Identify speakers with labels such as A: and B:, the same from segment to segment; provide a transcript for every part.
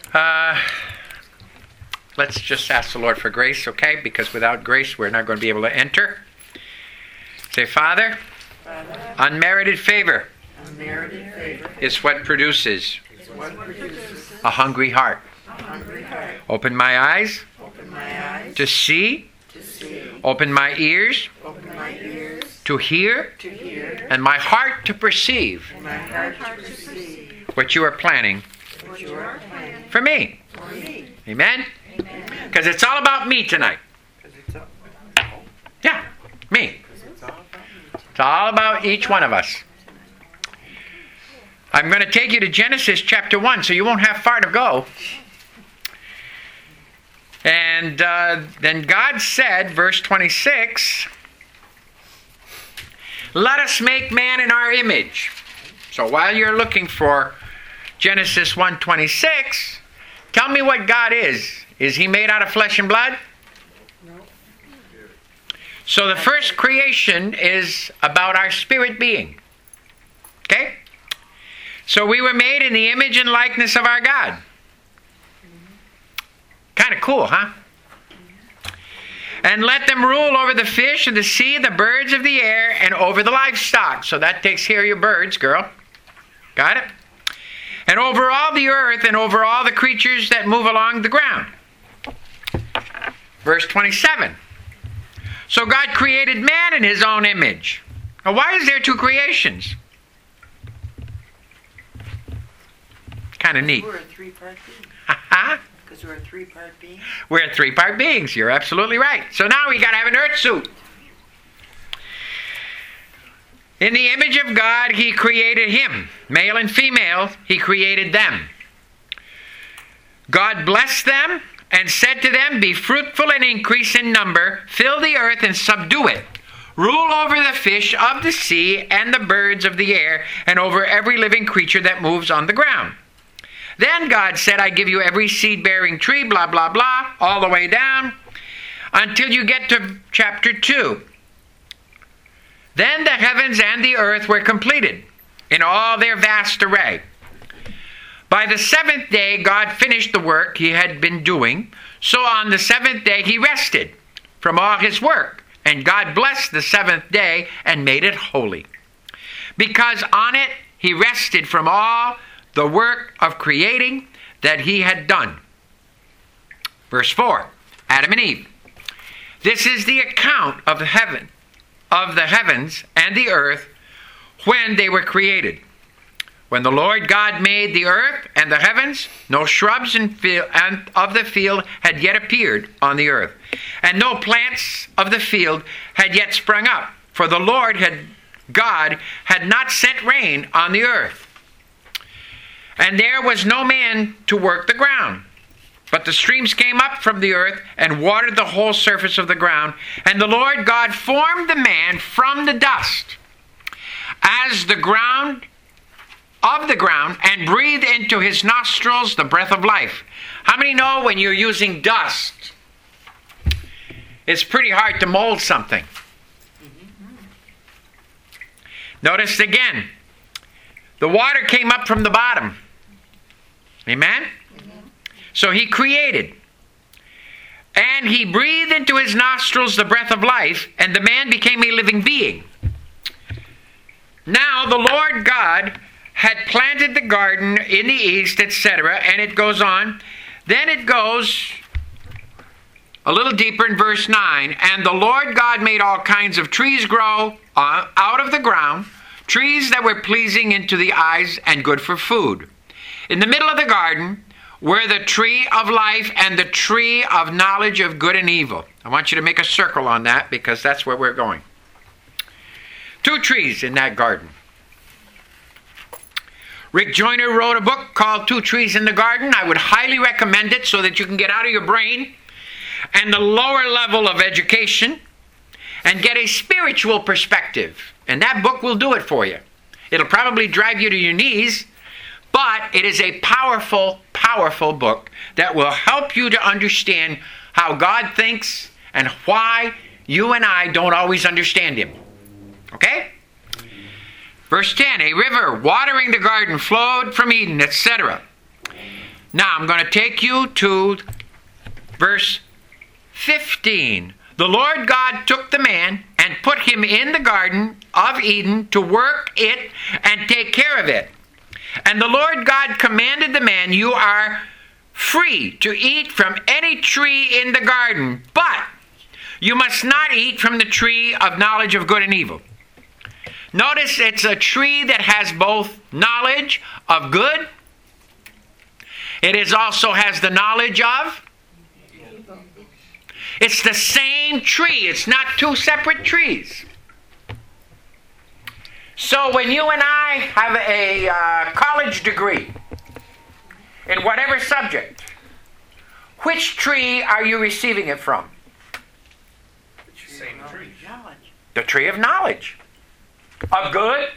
A: Let's just ask the Lord for grace, okay? Because without grace, we're not going to be able to enter. Say, Father, unmerited favor is what produces a hungry heart. Open my eyes to see, open my ears to hear, and my heart to perceive what you are planning for me. Amen? Because it's all about me tonight. Yeah, me. It's all about each one of us. I'm going to take you to Genesis chapter 1, so you won't have far to go. And then God said, verse 26, let us make man in our image. So while you're looking for Genesis 1:26, tell me what God is. Is he made out of flesh and blood? No. So the first creation is about our spirit being. Okay? So we were made in the image and likeness of our God. Kind of cool, huh? And let them rule over the fish of the sea, the birds of the air, and over the livestock. So that takes care of your birds, girl. Got it? And over all the earth and over all the creatures that move along the ground. Verse 27. So God created man in his own image. Now why is there two creations? Kind of neat.
B: We're a three-part being. Because we're a three-part being.
A: We're three-part beings. You're absolutely right. So now we got to have an earth suit. In the image of God, he created him. Male and female, he created them. God blessed them and said to them, be fruitful and increase in number, fill the earth and subdue it. Rule over the fish of the sea and the birds of the air, and over every living creature that moves on the ground. Then God said, I give you every seed-bearing tree, blah, blah, blah, all the way down, until you get to chapter 2. Then the heavens and the earth were completed in all their vast array. By the seventh day, God finished the work he had been doing. So on the seventh day, he rested from all his work. And God blessed the seventh day and made it holy, because on it he rested from all the work of creating that he had done. Verse 4, Adam and Eve. This is the account of the heavens and the earth when they were created. When the Lord God made the earth and the heavens, no shrubs of the field had yet appeared on the earth, and no plants of the field had yet sprung up, for the Lord God had not sent rain on the earth. And there was no man to work the ground. But the streams came up from the earth and watered the whole surface of the ground. And the Lord God formed the man from the dust, as the ground of the ground, and breathed into his nostrils the breath of life. How many know when you're using dust, it's pretty hard to mold something? Notice again, the water came up from the bottom. Amen? So he created. And he breathed into his nostrils the breath of life, and the man became a living being. Now the Lord God had planted the garden in the east, etc., and it goes on. Then it goes a little deeper in verse 9. And the Lord God made all kinds of trees grow out of the ground, trees that were pleasing into the eyes and good for food. In the middle of the garden were the tree of life and the tree of knowledge of good and evil. I want you to make a circle on that, because that's where we're going. 2 trees in that garden. Rick Joyner wrote a book called 2 Trees in the Garden. I would highly recommend it so that you can get out of your brain and the lower level of education and get a spiritual perspective. And that book will do it for you. It'll probably drive you to your knees, but it is a powerful, powerful book that will help you to understand how God thinks and why you and I don't always understand him. Okay? Verse 10, a river watering the garden flowed from Eden, etc. Now I'm going to take you to verse 15. The Lord God took the man and put him in the garden of Eden to work it and take care of it. And the Lord God commanded the man, you are free to eat from any tree in the garden, but you must not eat from the tree of knowledge of good and evil. Notice it's a tree that has both knowledge of good. It also has the knowledge of. It's the same tree. It's not two separate trees. So when you and I have a college degree in whatever subject, which tree are you receiving it from?
C: Same tree.
A: The tree of knowledge. Of good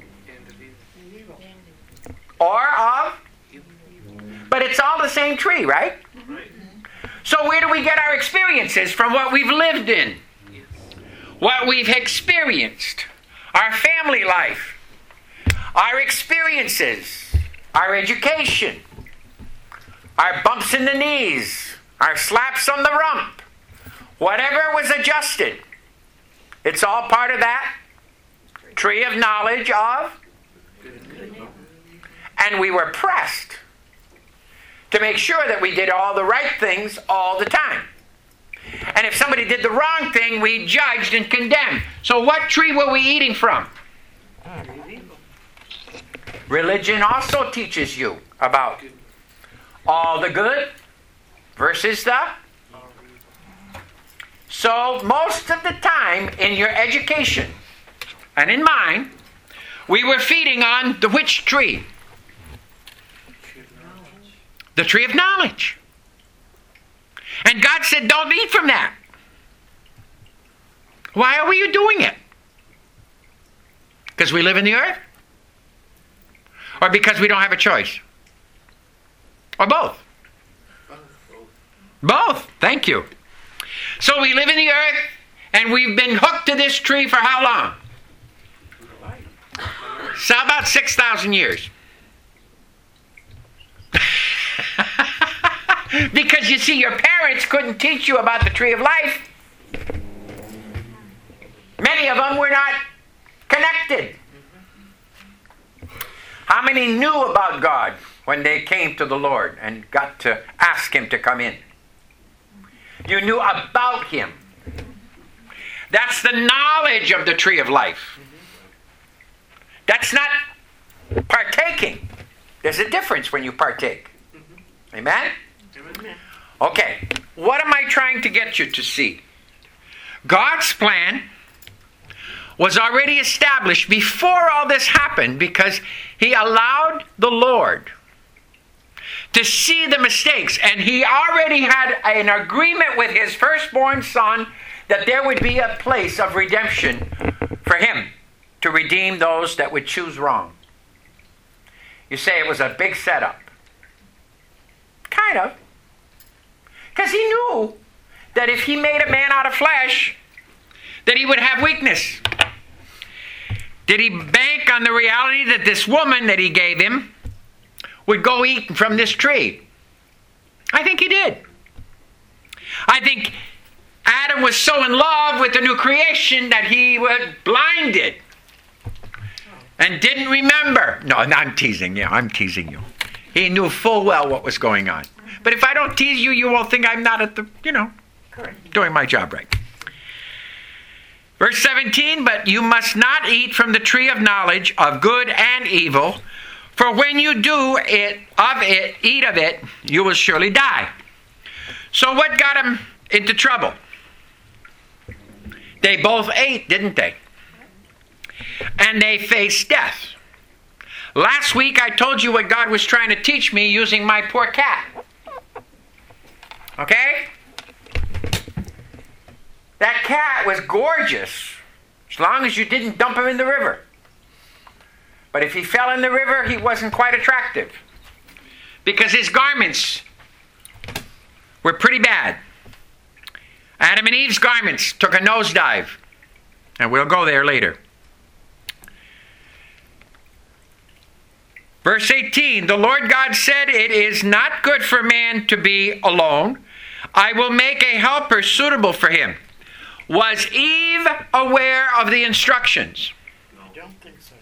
A: or of. But it's all the same tree, right?
C: Right.
A: So where do we get our experiences? From what we've lived in. What we've experienced. Our family life. Our experiences. Our education. Our bumps in the knees. Our slaps on the rump. Whatever was adjusted. It's all part of that tree of knowledge of. And we were pressed to make sure that we did all the right things all the time. And if somebody did the wrong thing, we judged and condemned. So what tree were we eating from? Religion also teaches you about all the good versus the. So most of the time in your education, and in mine, we were feeding on the which tree? The tree of knowledge. And God said, don't eat from that. Why are you doing it? Because we live in the earth? Or because we don't have a choice? Or both? Both. Thank you. So we live in the earth, and we've been hooked to this tree for how long? So about 6,000 years. Because you see, your parents couldn't teach you about the tree of life. Many of them were not connected. How many knew about God when they came to the Lord and got to ask Him to come in? You knew about Him. That's the knowledge of the tree of life. That's not partaking. There's a difference when you partake. Amen? Okay, what am I trying to get you to see? God's plan was already established before all this happened because He allowed the Lord to see the mistakes. And He already had an agreement with His firstborn Son that there would be a place of redemption for Him to redeem those that would choose wrong. You say it was a big setup. Kind of. Because He knew that if He made a man out of flesh, that he would have weakness. Did He bank on the reality that this woman that He gave him would go eat from this tree? I think He did. I think Adam was so in love with the new creation that he was blinded and didn't remember. No, I'm teasing you. I'm teasing you. He knew full well what was going on. But if I don't tease you, you won't think I'm not at the, doing my job right. Verse 17, but you must not eat from the tree of knowledge of good and evil, for when you do eat of it, you will surely die. So what got them into trouble? They both ate, didn't they? And they faced death. Last week I told you what God was trying to teach me using my poor cat. Okay? That cat was gorgeous as long as you didn't dump him in the river. But if he fell in the river, he wasn't quite attractive. Because his garments were pretty bad. Adam and Eve's garments took a nosedive. And we'll go there later. Verse 18, the Lord God said, it is not good for man to be alone. I will make a helper suitable for him. Was Eve aware of the instructions?
B: I don't think so.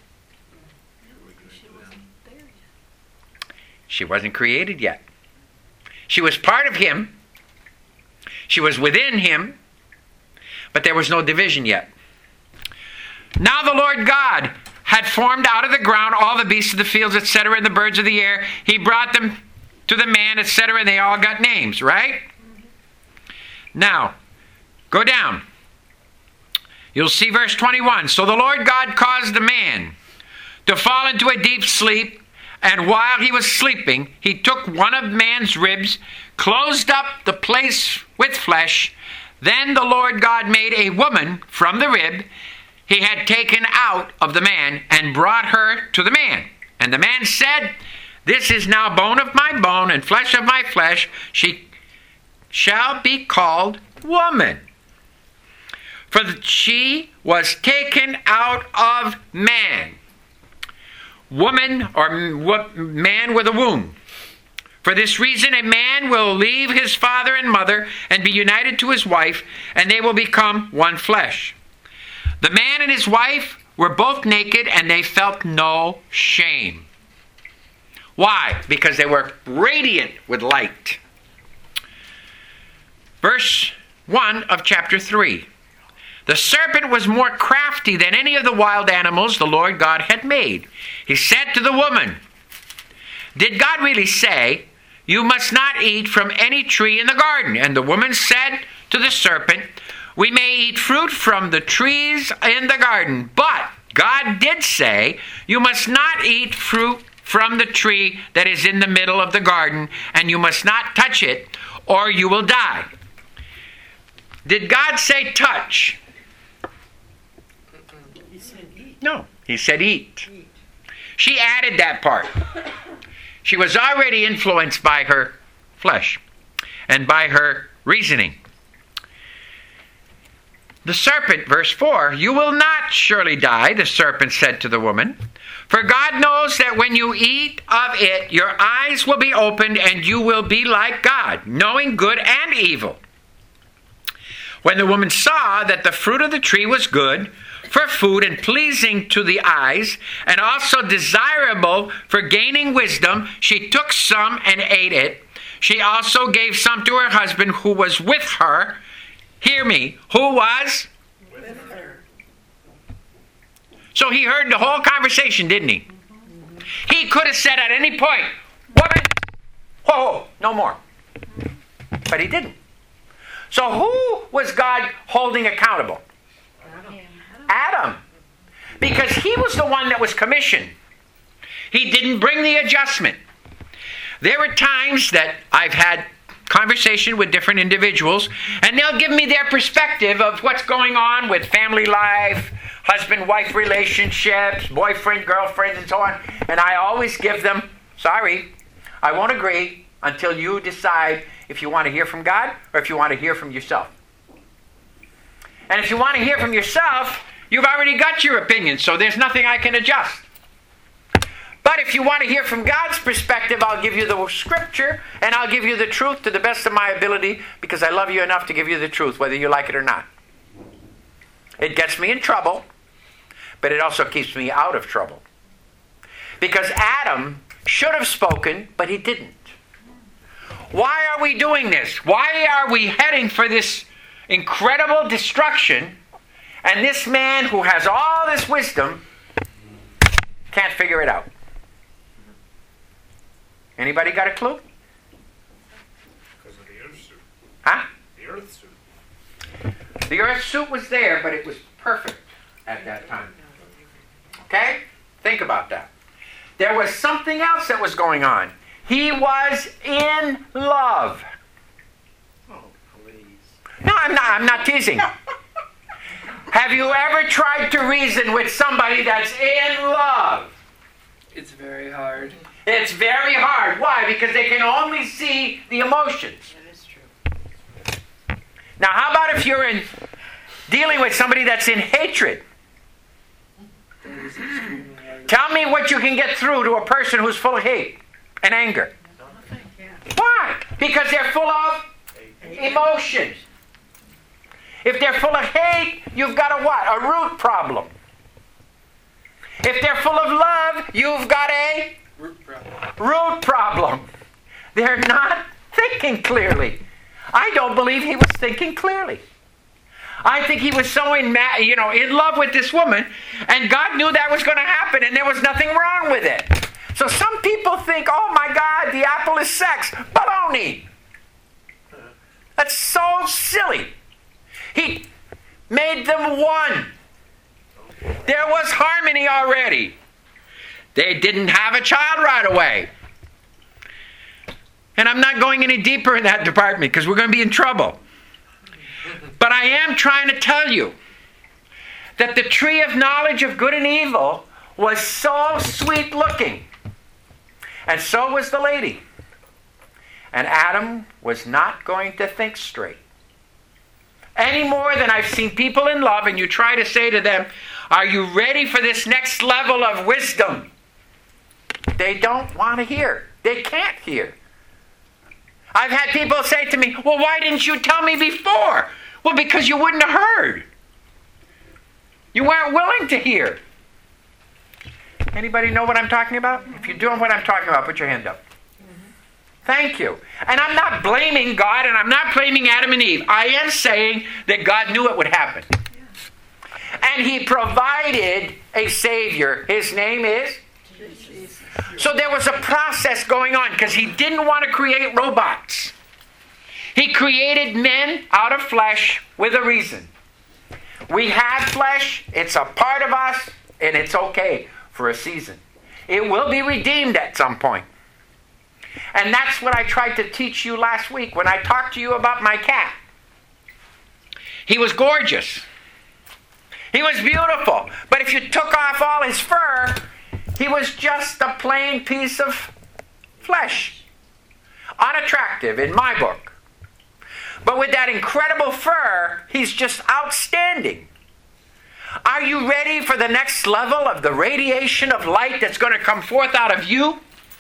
A: She wasn't created yet. She was part of him. She was within him. But there was no division yet. Now the Lord God had formed out of the ground all the beasts of the fields, etc., and the birds of the air. He brought them to the man, etc., and they all got names, right? Now, go down. You'll see verse 21. So the Lord God caused the man to fall into a deep sleep, and while he was sleeping, he took one of man's ribs, closed up the place with flesh. Then the Lord God made a woman from the rib he had taken out of the man, and brought her to the man. And the man said, this is now bone of my bone and flesh of my flesh. She shall be called woman, for she was taken out of man. Woman, or man with a womb. For this reason a man will leave his father and mother and be united to his wife, and they will become one flesh. The man and his wife were both naked, and they felt no shame. Why? Because they were radiant with light. Verse 1 of chapter 3. The serpent was more crafty than any of the wild animals the Lord God had made. He said to the woman, did God really say, you must not eat from any tree in the garden? And the woman said to the serpent, we may eat fruit from the trees in the garden, but God did say, you must not eat fruit from the tree that is in the middle of the garden, and you must not touch it, or you will die. Did God say touch?
B: He said eat.
A: No, he said eat. She added that part. She was already influenced by her flesh and by her reasoning. The serpent, verse 4, you will not surely die, the serpent said to the woman. For God knows that when you eat of it, your eyes will be opened, and you will be like God, knowing good and evil. When the woman saw that the fruit of the tree was good for food and pleasing to the eyes, and also desirable for gaining wisdom, she took some and ate it. She also gave some to her husband who was with her. Hear me, who was?
B: With her.
A: So he heard the whole conversation, didn't he? He could have said at any point, woman, whoa, no more. But he didn't. So who was God holding accountable? Adam. Because he was the one that was commissioned. He didn't bring the adjustment. There were times that I've had conversation with different individuals, and they'll give me their perspective of what's going on with family life, husband-wife relationships, boyfriend-girlfriend, and so on. And I always give them, sorry, I won't agree until you decide if you want to hear from God or if you want to hear from yourself. And if you want to hear from yourself, you've already got your opinion, so there's nothing I can adjust. But if you want to hear from God's perspective, I'll give you the scripture, and I'll give you the truth to the best of my ability, because I love you enough to give you the truth, whether you like it or not. It gets me in trouble, but it also keeps me out of trouble. Because Adam should have spoken, but he didn't. Why are we doing this? Why are we heading for this incredible destruction, and this man who has all this wisdom can't figure it out? Anybody got a clue?
C: Because of the earth suit.
A: Huh?
C: The earth suit.
A: The earth suit was there, but it was perfect at that time. Okay? Think about that. There was something else that was going on. He was in love.
B: Oh, please.
A: No, I'm not teasing. Have you ever tried to reason with somebody that's in love?
D: It's very hard.
A: It's very hard. Why? Because they can only see the emotions.
B: That is true.
A: Now, how about if you're dealing with somebody that's in hatred?
D: It is extremely hard.
A: Tell me what you can get through to a person who's full of hate and anger. Why? Because they're full of emotions. If they're full of hate, you've got a what? A root problem. If they're full of love, you've got a root problem. They're not thinking clearly. I don't believe he was thinking clearly. I think he was so in love with this woman, and God knew that was going to happen, and there was nothing wrong with it. So some people think, oh my God, the apple is sex. Baloney. That's so silly. He made them one. There was harmony already. They didn't have a child right away. And I'm not going any deeper in that department because we're going to be in trouble. But I am trying to tell you that the tree of knowledge of good and evil was so sweet looking. And so was the lady. And Adam was not going to think straight. Any more than I've seen people in love and you try to say to them, are you ready for this next level of wisdom? They don't want to hear. They can't hear. I've had people say to me, well, why didn't you tell me before? Well, because you wouldn't have heard. You weren't willing to hear. Anybody know what I'm talking about? If you're doing what I'm talking about, put your hand up. Thank you. And I'm not blaming God and I'm not blaming Adam and Eve. I am saying that God knew it would happen. And he provided a Savior. His name is? Jesus. So there was a process going on because he didn't want to create robots. He created men out of flesh with a reason. We have flesh. It's a part of us. And it's okay for a season. It will be redeemed at some point. And that's what I tried to teach you last week when I talked to you about my cat. He was gorgeous. He was beautiful. But if you took off all his fur, he was just a plain piece of flesh. Unattractive in my book. But with that incredible fur, he's just outstanding. Are you ready for the next level of the radiation of light that's going to come forth out of you?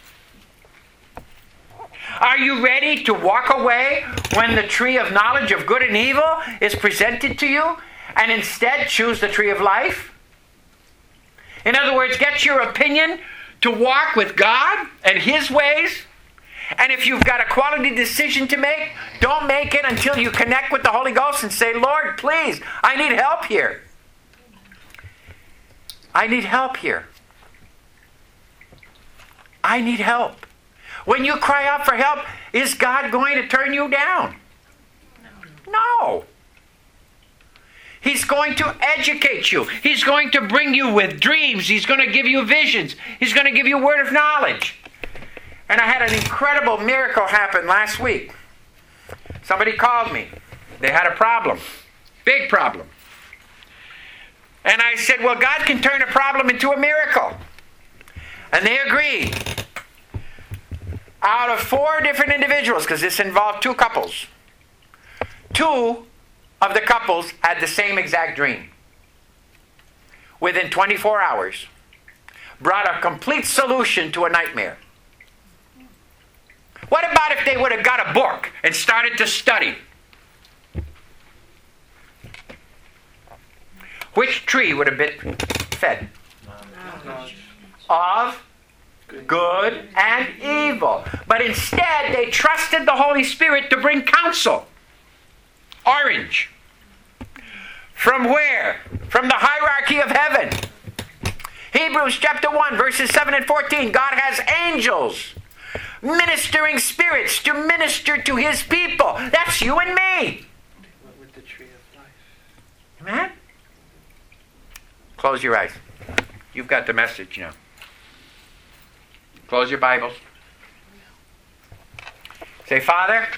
A: Are you ready to walk away when the tree of knowledge of good and evil is presented to you and instead choose the tree of life? In other words, get your opinion to walk with God and His ways. And if you've got a quality decision to make, don't make it until you connect with the Holy Ghost and say, Lord, please, I need help here. I need help here. I need help. When you cry out for help, is God going to turn you down? No. He's going to educate you. He's going to bring you with dreams. He's going to give you visions. He's going to give you a word of knowledge. And I had an incredible miracle happen last week. Somebody called me. They had a problem. Big problem. And I said, well, God can turn a problem into a miracle. And they agreed. Out of 4 different individuals, because this involved 2 couples, 2 of the couples had the same exact dream. Within 24 hours, brought a complete solution to a nightmare. What about if they would have got a book and started to study? Which tree would have been fed? Of good and evil. But instead, they trusted the Holy Spirit to bring counsel. Orange. From where? From the hierarchy of heaven. Hebrews chapter 1, verses 7 and 14. God has angels, ministering spirits to minister to His people. That's you and me.
D: With the tree of life.
A: Amen? Close your eyes. You've got the message now. Close your Bibles. Say, Father,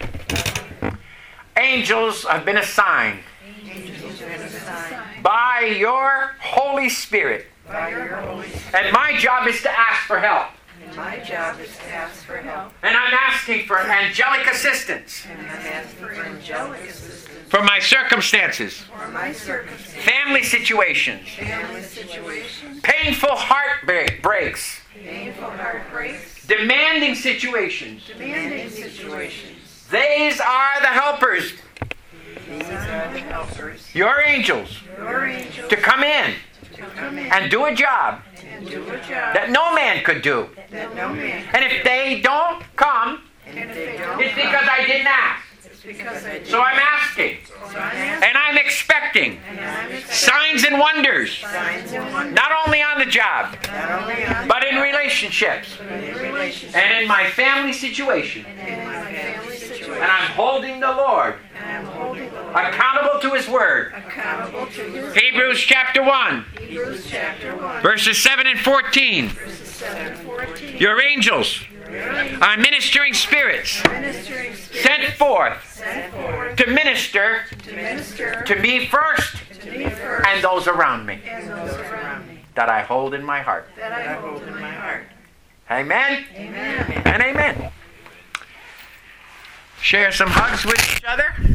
A: angels have been assigned by your Holy Spirit. And my job is to ask for help.
B: My job is to ask for help.
A: And I'm asking for angelic assistance
B: And I'm asking for angelic assistance
A: for my circumstances,
B: for my circumstances,
A: family situations,
B: family situations,
A: painful heartbreaks,
B: painful heartbreaks,
A: demanding situations.
B: demanding situations.
A: These are the helpers,
B: These are the helpers,
A: your angels,
B: your angels,
A: to come in
B: to come in
A: and do a job
B: and do a job
A: that no man could do.
B: that no man
A: And if they don't come,
B: can. And if they don't
A: it's because I didn't ask.
B: it's because I did.
A: So I'm asking,
B: So I'm asking,
A: and I'm expecting
B: and I'm expecting
A: signs and wonders,
B: signs and wonders,
A: not only on the job,
B: not only on
A: but in relationships
B: in relationships
A: and in my family situation.
B: and in my family situation.
A: And I'm holding the Lord
B: And I'm holding the Lord
A: accountable to His Word.
B: accountable to His
A: Hebrews chapter 1,
B: Hebrews chapter 1,
A: verses 7 and 14.
B: verses 7 and 14.
A: Your angels are ministering spirits
B: Ministering spirit
A: sent forth
B: sent forth
A: to minister
B: to minister
A: to me first
B: to me first
A: and those around me
B: and those around me
A: that I hold in my heart.
B: that I hold in my heart.
A: Amen
B: Amen.
A: and amen. Share some hugs with each other.